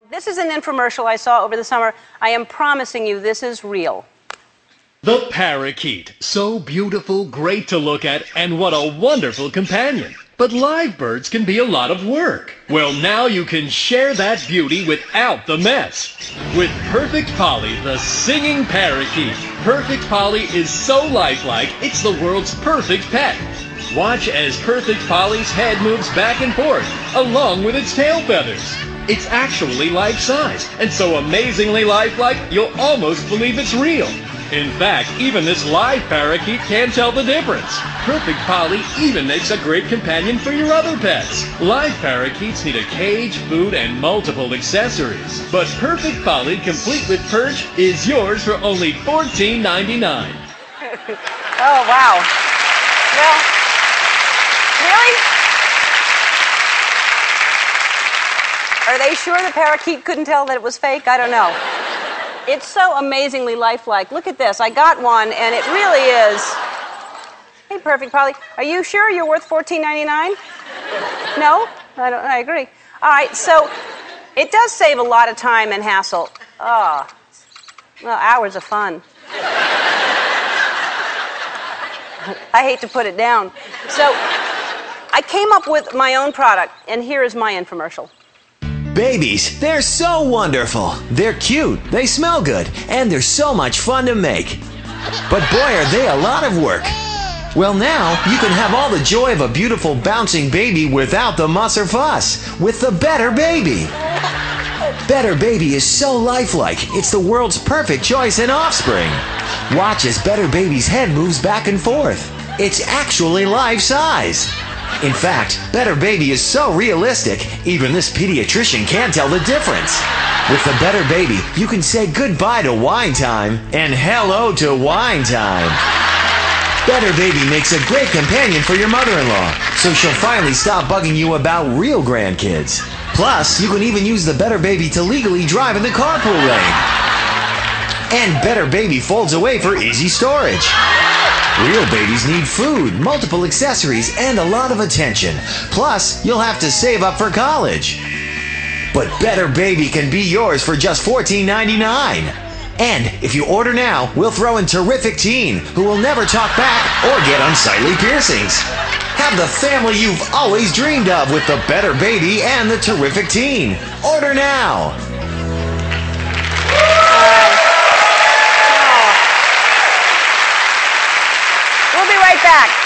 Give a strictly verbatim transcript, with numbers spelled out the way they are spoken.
This is an infomercial I saw over the summer. I am promising you this is real. The parakeet. So beautiful, great to look at, and what a wonderful companion. But live birds can be a lot of work. Well, now you can share that beauty without the mess. With Perfect Polly, the singing parakeet. Perfect Polly is so lifelike, it's the world's perfect pet. Watch as Perfect Polly's head moves back and forth, along with its tail feathers. It's actually life-size, and so amazingly lifelike, you'll almost believe it's real. In fact, even this live parakeet can't tell the difference. Perfect Polly even makes a great companion for your other pets. Live parakeets need a cage, food, and multiple accessories. But Perfect Polly, complete with perch, is yours for only fourteen ninety-nine. Oh, wow. Well, really? Are they sure the parakeet couldn't tell that it was fake? I don't know. It's so amazingly lifelike. Look at this. I got one, and it really is. Hey, Perfect Polly, are you sure you're worth fourteen ninety-nine? No? I don't. I agree. All right, so it does save a lot of time and hassle. Oh, well, hours of fun. I hate to put it down. So I came up with my own product, and here is my infomercial. Babies, they're so wonderful. They're cute, they smell good, and they're so much fun to make. But boy, are they a lot of work. Well, now you can have all the joy of a beautiful bouncing baby without the muss or fuss with the Better Baby. Better Baby is so lifelike, it's the world's perfect choice in offspring. Watch as Better Baby's head moves back and forth. It's actually life-size. In fact, Better Baby is so realistic, even this pediatrician can't tell the difference. With the Better Baby, you can say goodbye to whine time and hello to wine time. Better Baby makes a great companion for your mother-in-law, so she'll finally stop bugging you about real grandkids. Plus, you can even use the Better Baby to legally drive in the carpool lane. And Better Baby folds away for easy storage. Real babies need food, multiple accessories, and a lot of attention. Plus, you'll have to save up for college. But Better Baby can be yours for just fourteen ninety-nine. And if you order now, we'll throw in Terrific Teen, who will never talk back or get unsightly piercings. Have the family you've always dreamed of with the Better Baby and the Terrific Teen. Order now. We'll be right back.